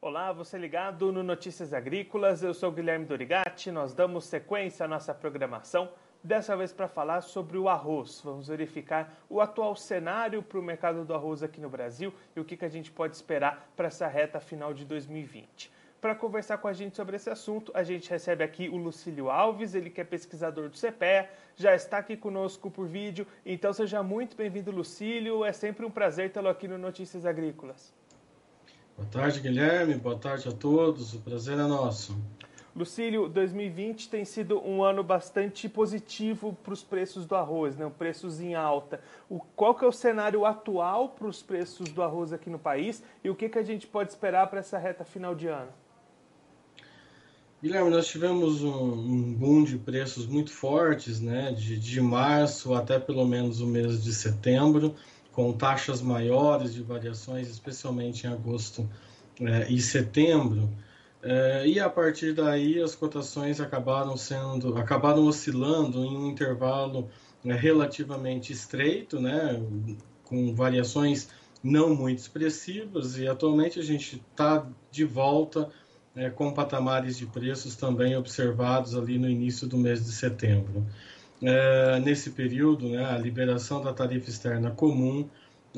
Olá, você ligado no Notícias Agrícolas, eu sou Guilherme Dorigatti, nós damos sequência à nossa programação, dessa vez para falar sobre o arroz. Vamos verificar o atual cenário para o mercado do arroz aqui no Brasil e o que a gente pode esperar para essa reta final de 2020. Para conversar com a gente sobre esse assunto, a gente recebe aqui o Lucílio Alves, ele que é pesquisador do CPEA, já está aqui conosco por vídeo, então seja muito bem-vindo, Lucílio, é sempre um prazer tê-lo aqui no Notícias Agrícolas. Boa tarde, Guilherme. Boa tarde a todos. O prazer é nosso. Lucílio, 2020 tem sido um ano bastante positivo para os preços do arroz, né? Preços em alta. Qual que é o cenário atual para os preços do arroz aqui no país e o que a gente pode esperar para essa reta final de ano? Guilherme, nós tivemos um boom de preços muito fortes, né? De março até pelo menos o mês de setembro, com taxas maiores de variações, especialmente em agosto e setembro. E a partir daí as cotações acabaram oscilando em um intervalo relativamente estreito, né? Com variações não muito expressivas, e atualmente a gente está de volta com patamares de preços também observados ali no início do mês de setembro. Nesse período, né, a liberação da tarifa externa comum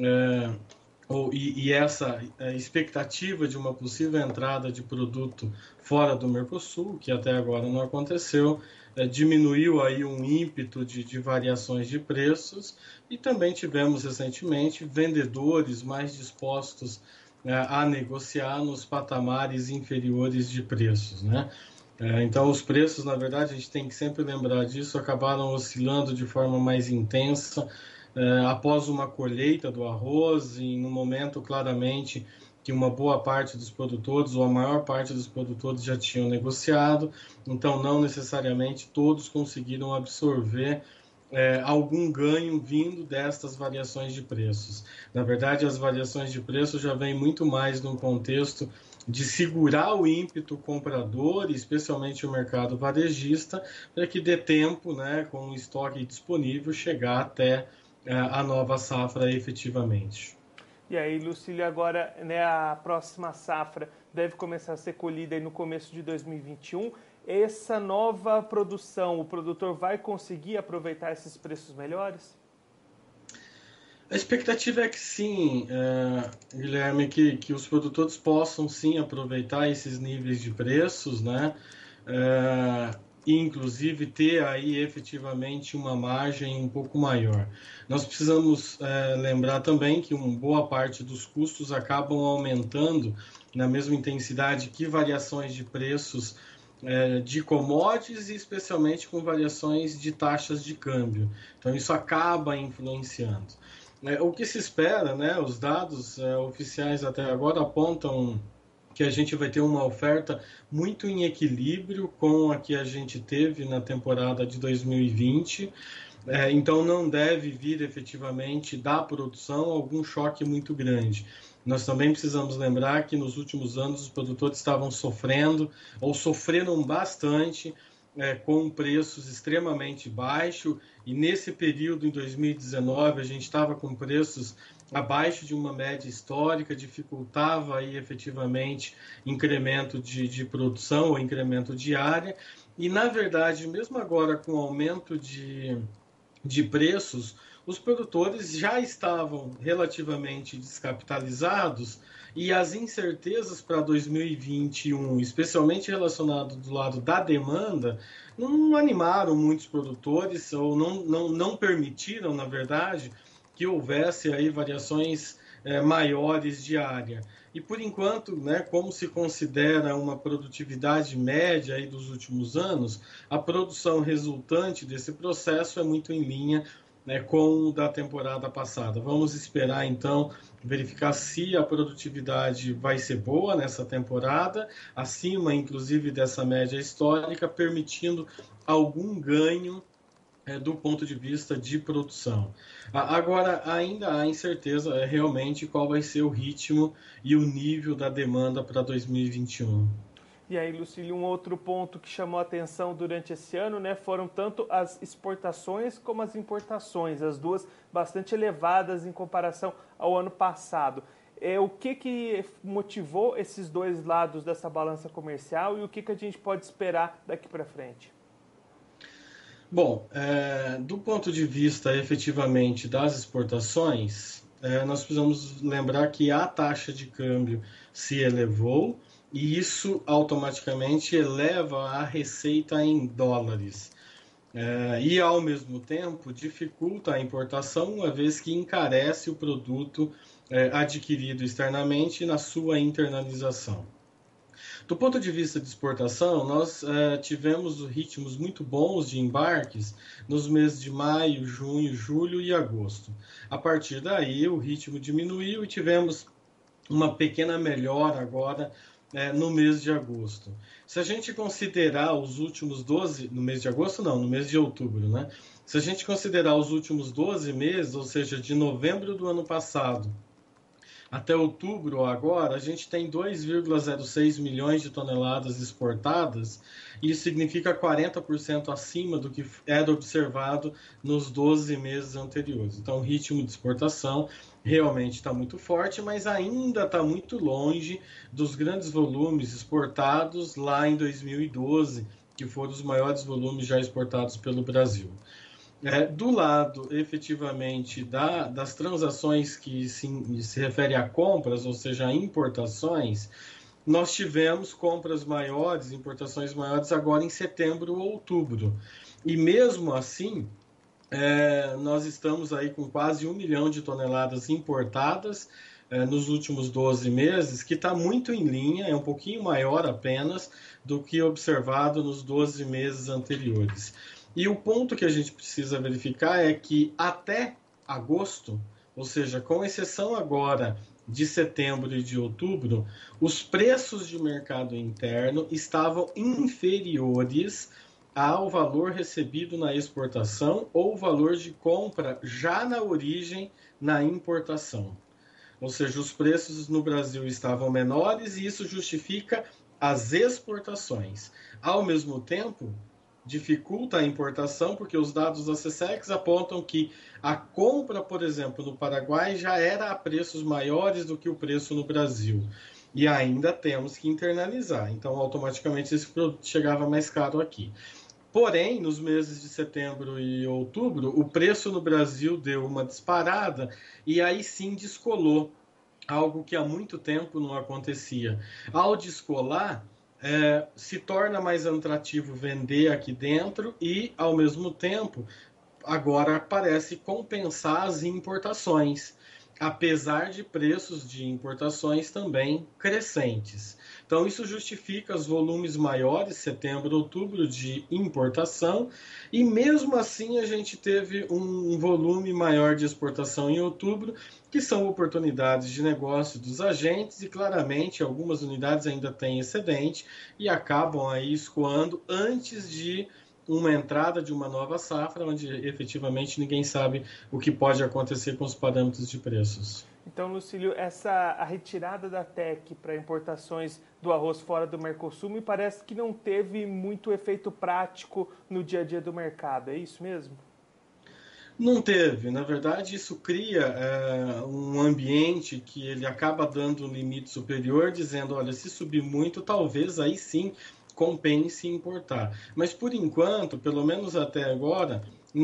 e essa expectativa de uma possível entrada de produto fora do Mercosul, que até agora não aconteceu, diminuiu aí um ímpeto de variações de preços, e também tivemos recentemente vendedores mais dispostos a negociar nos patamares inferiores de preços, né? Então, os preços, na verdade, a gente tem que sempre lembrar disso, acabaram oscilando de forma mais intensa após uma colheita do arroz, e no momento, claramente, que uma boa parte dos produtores, ou a maior parte dos produtores, já tinham negociado, então não necessariamente todos conseguiram absorver algum ganho vindo destas variações de preços. Na verdade, as variações de preço já vêm muito mais num contexto de segurar o ímpeto comprador, especialmente o mercado varejista, para que dê tempo, né, com o estoque disponível, chegar até a nova safra efetivamente. E aí, Lucílio, agora, né, a próxima safra deve começar a ser colhida aí no começo de 2021. Essa nova produção, o produtor vai conseguir aproveitar esses preços melhores? A expectativa é que sim, Guilherme, que os produtores possam sim aproveitar esses níveis de preços, né? E inclusive ter aí efetivamente uma margem um pouco maior. Nós precisamos lembrar também que uma boa parte dos custos acabam aumentando na mesma intensidade que variações de preços de commodities, e especialmente com variações de taxas de câmbio. Então isso acaba influenciando. O que se espera, né? Os dados oficiais até agora apontam que a gente vai ter uma oferta muito em equilíbrio com a que a gente teve na temporada de 2020. Então não deve vir efetivamente da produção algum choque muito grande. Nós também precisamos lembrar que nos últimos anos os produtores estavam sofrendo ou sofreram bastante com preços extremamente baixos, e nesse período, em 2019, a gente estava com preços abaixo de uma média histórica, dificultava aí efetivamente incremento de produção ou incremento de área, e na verdade, mesmo agora com o aumento de preços, os produtores já estavam relativamente descapitalizados, e as incertezas para 2021, especialmente relacionado do lado da demanda, não animaram muitos produtores, ou não permitiram, na verdade, que houvesse aí variações maiores de área. E por enquanto, né, como se considera uma produtividade média aí dos últimos anos, a produção resultante desse processo é muito em linha, né, com o da temporada passada. Vamos esperar então verificar se a produtividade vai ser boa nessa temporada, acima inclusive dessa média histórica, permitindo algum ganho do ponto de vista de produção. Agora, ainda há incerteza realmente qual vai ser o ritmo e o nível da demanda para 2021. E aí, Lucílio, um outro ponto que chamou a atenção durante esse ano, né, foram tanto as exportações como as importações, as duas bastante elevadas em comparação ao ano passado. O que motivou esses dois lados dessa balança comercial e o que a gente pode esperar daqui para frente? Bom, do ponto de vista efetivamente das exportações, nós precisamos lembrar que a taxa de câmbio se elevou e isso automaticamente eleva a receita em dólares. E, ao mesmo tempo, dificulta a importação, uma vez que encarece o produto adquirido externamente na sua internalização. Do ponto de vista de exportação, nós tivemos ritmos muito bons de embarques nos meses de maio, junho, julho e agosto. A partir daí, o ritmo diminuiu e tivemos uma pequena melhora agora no mês de agosto. Se a gente considerar os últimos 12... No mês de agosto, não, no mês de outubro, né? Se a gente considerar os últimos 12 meses, ou seja, de novembro do ano passado até outubro agora, a gente tem 2,06 milhões de toneladas exportadas, e isso significa 40% acima do que era observado nos 12 meses anteriores. Então, o ritmo de exportação realmente está muito forte, mas ainda está muito longe dos grandes volumes exportados lá em 2012, que foram os maiores volumes já exportados pelo Brasil. Do lado, efetivamente, das transações que se refere a compras, ou seja, a importações, nós tivemos compras maiores, importações maiores agora em setembro ou outubro. E mesmo assim, nós estamos aí com quase 1 milhão de toneladas importadas nos últimos 12 meses, que está muito em linha, é um pouquinho maior apenas do que observado nos 12 meses anteriores. E o ponto que a gente precisa verificar é que até agosto, ou seja, com exceção agora de setembro e de outubro, os preços de mercado interno estavam inferiores ao valor recebido na exportação ou valor de compra já na origem na importação. Ou seja, os preços no Brasil estavam menores e isso justifica as exportações. Ao mesmo tempo, dificulta a importação, porque os dados da SECEX apontam que a compra, por exemplo, no Paraguai já era a preços maiores do que o preço no Brasil. E ainda temos que internalizar. Então, automaticamente, esse produto chegava mais caro aqui. Porém, nos meses de setembro e outubro, o preço no Brasil deu uma disparada e aí sim descolou, algo que há muito tempo não acontecia. Ao descolar, se torna mais atrativo vender aqui dentro e, ao mesmo tempo, agora parece compensar as importações, apesar de preços de importações também crescentes. Então, isso justifica os volumes maiores, setembro, outubro, de importação, e mesmo assim a gente teve um volume maior de exportação em outubro, que são oportunidades de negócio dos agentes, e claramente algumas unidades ainda têm excedente e acabam aí escoando antes de uma entrada de uma nova safra, onde efetivamente ninguém sabe o que pode acontecer com os parâmetros de preços. Então, Lucílio, a retirada da TEC para importações do arroz fora do Mercosul me parece que não teve muito efeito prático no dia a dia do mercado, é isso mesmo? Não teve. Na verdade, isso cria um ambiente que ele acaba dando um limite superior, dizendo, olha, se subir muito, talvez aí sim compense importar. Mas, por enquanto, pelo menos até agora,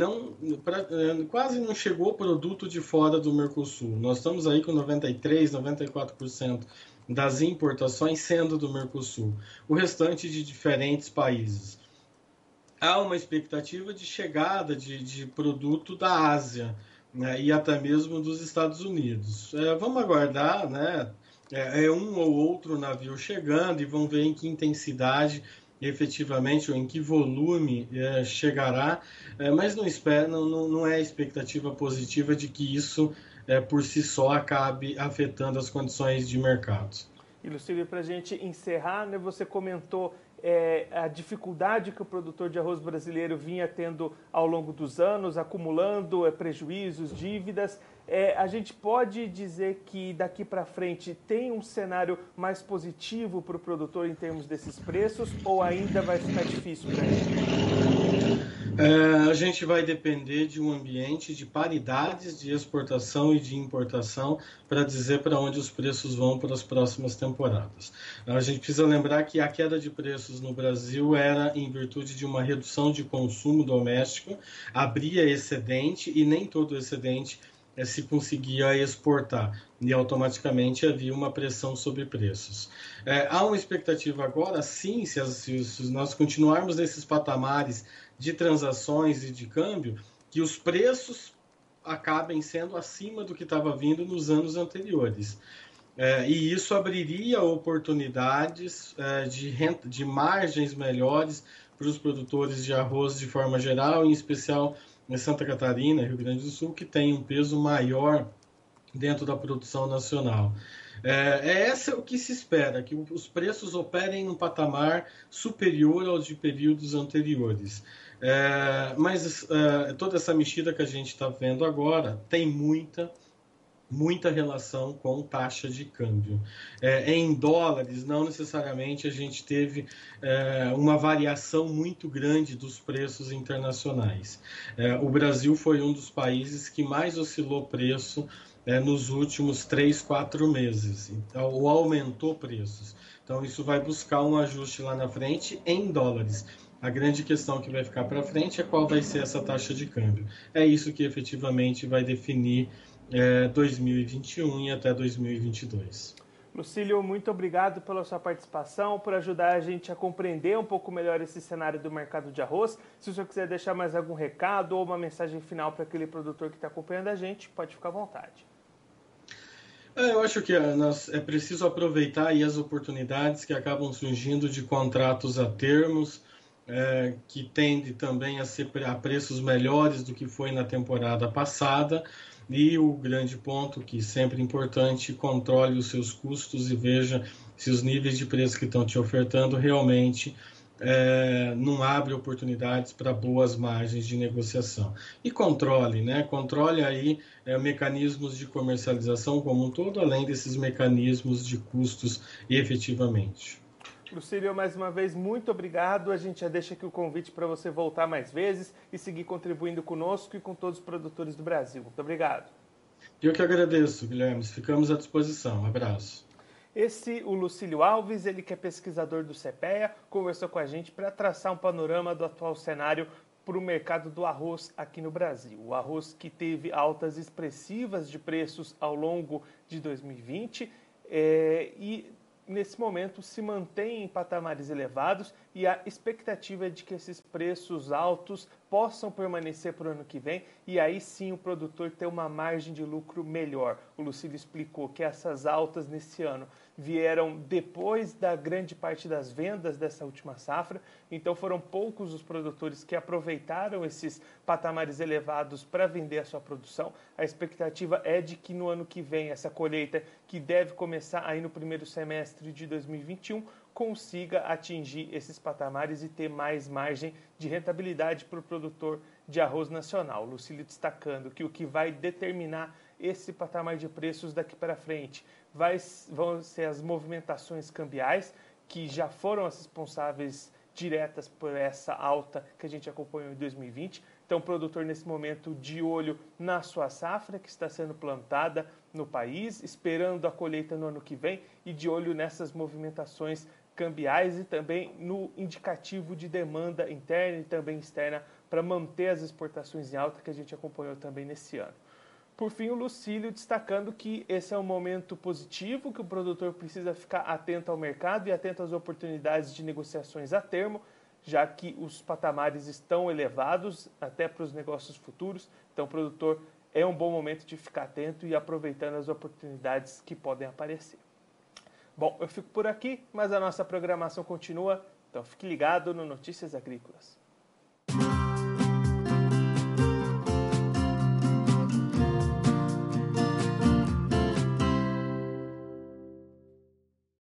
quase não chegou produto de fora do Mercosul. Nós estamos aí com 93%, 94% das importações sendo do Mercosul. O restante de diferentes países. Há uma expectativa de chegada de produto da Ásia, né, e até mesmo dos Estados Unidos. Vamos aguardar, né? Um ou outro navio chegando e vão ver em que intensidade efetivamente ou em que volume chegará, mas não é expectativa positiva de que isso por si só acabe afetando as condições de mercado. E, Lucílio, para a gente encerrar, né, você comentou a dificuldade que o produtor de arroz brasileiro vinha tendo ao longo dos anos, acumulando prejuízos, dívidas. A gente pode dizer que daqui para frente tem um cenário mais positivo para o produtor em termos desses preços ou ainda vai ficar difícil para ele? A gente vai depender de um ambiente de paridades de exportação e de importação para dizer para onde os preços vão para as próximas temporadas. A gente precisa lembrar que a queda de preços no Brasil era em virtude de uma redução de consumo doméstico, abria excedente e nem todo excedente se conseguia exportar e automaticamente havia uma pressão sobre preços. Há uma expectativa agora, sim, se nós continuarmos nesses patamares de transações e de câmbio, que os preços acabem sendo acima do que estava vindo nos anos anteriores. E isso abriria oportunidades de margens melhores para os produtores de arroz de forma geral, em especial em Santa Catarina, Rio Grande do Sul, que tem um peso maior dentro da produção nacional. Esse é o que se espera, que os preços operem num patamar superior aos de períodos anteriores. Mas toda essa mexida que a gente está vendo agora tem muita relação com taxa de câmbio. Em dólares, não necessariamente a gente teve uma variação muito grande dos preços internacionais. O Brasil foi um dos países que mais oscilou preço nos últimos 3, 4 meses, então, ou aumentou preços. Então, isso vai buscar um ajuste lá na frente em dólares. A grande questão que vai ficar para frente é qual vai ser essa taxa de câmbio. É isso que efetivamente vai definir 2021 e até 2022. Lucílio, muito obrigado pela sua participação, por ajudar a gente a compreender um pouco melhor esse cenário do mercado de arroz. Se o senhor quiser deixar mais algum recado ou uma mensagem final para aquele produtor que está acompanhando a gente, pode ficar à vontade. Eu acho que é preciso aproveitar aí as oportunidades que acabam surgindo de contratos a termos, que tende também a ser a preços melhores do que foi na temporada passada. E o grande ponto, que sempre é importante, controle os seus custos e veja se os níveis de preço que estão te ofertando realmente não abre oportunidades para boas margens de negociação. E controle, né? Controle aí mecanismos de comercialização como um todo, além desses mecanismos de custos efetivamente. Lucílio, mais uma vez, muito obrigado. A gente já deixa aqui o convite para você voltar mais vezes e seguir contribuindo conosco e com todos os produtores do Brasil. Muito obrigado. Eu que agradeço, Guilherme. Ficamos à disposição. Um abraço. O Lucílio Alves, ele que é pesquisador do CPEA, conversou com a gente para traçar um panorama do atual cenário para o mercado do arroz aqui no Brasil. O arroz que teve altas expressivas de preços ao longo de 2020 e nesse momento se mantém em patamares elevados e a expectativa é de que esses preços altos possam permanecer para o ano que vem e aí sim o produtor ter uma margem de lucro melhor. O Lucílio explicou que essas altas nesse ano vieram depois da grande parte das vendas dessa última safra, então foram poucos os produtores que aproveitaram esses patamares elevados para vender a sua produção. A expectativa é de que no ano que vem essa colheita, que deve começar aí no primeiro semestre de 2021, consiga atingir esses patamares e ter mais margem de rentabilidade para o produtor de arroz nacional. Lucílio destacando que o que vai determinar esse patamar de preços daqui para frente vão ser as movimentações cambiais, que já foram as responsáveis diretas por essa alta que a gente acompanhou em 2020. Então, o produtor, nesse momento, de olho na sua safra, que está sendo plantada no país, esperando a colheita no ano que vem e de olho nessas movimentações cambiais e também no indicativo de demanda interna e também externa para manter as exportações em alta que a gente acompanhou também nesse ano. Por fim, o Lucílio destacando que esse é um momento positivo, que o produtor precisa ficar atento ao mercado e atento às oportunidades de negociações a termo, já que os patamares estão elevados até para os negócios futuros. Então, o produtor é um bom momento de ficar atento e aproveitando as oportunidades que podem aparecer. Bom, eu fico por aqui, mas a nossa programação continua, então fique ligado no Notícias Agrícolas.